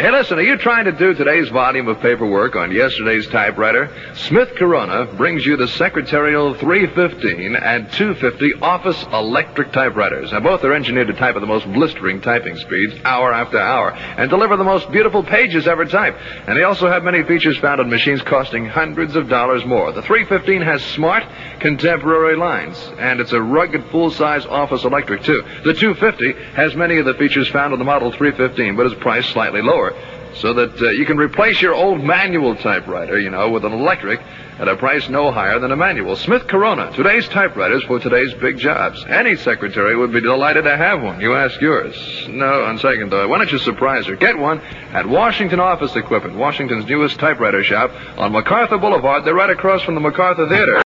Hey, listen, are you trying to do today's volume of paperwork on yesterday's typewriter? Smith Corona brings you the Secretarial 315 and 250 office electric typewriters. Now, both are engineered to type at the most blistering typing speeds, hour after hour, and deliver the most beautiful pages ever typed. And they also have many features found on machines costing hundreds of dollars more. The 315 has smart, contemporary lines, and it's a rugged, full-size office electric, too. The 250 has many of the features found on the Model 315, but is priced slightly lower, so that you can replace your old manual typewriter, with an electric at a price no higher than a manual. Smith Corona, today's typewriters for today's big jobs. Any secretary would be delighted to have one. You ask yours. No, on second thought, why don't you surprise her? Get one at Washington Office Equipment, Washington's newest typewriter shop on MacArthur Boulevard. They're right across from the MacArthur Theater.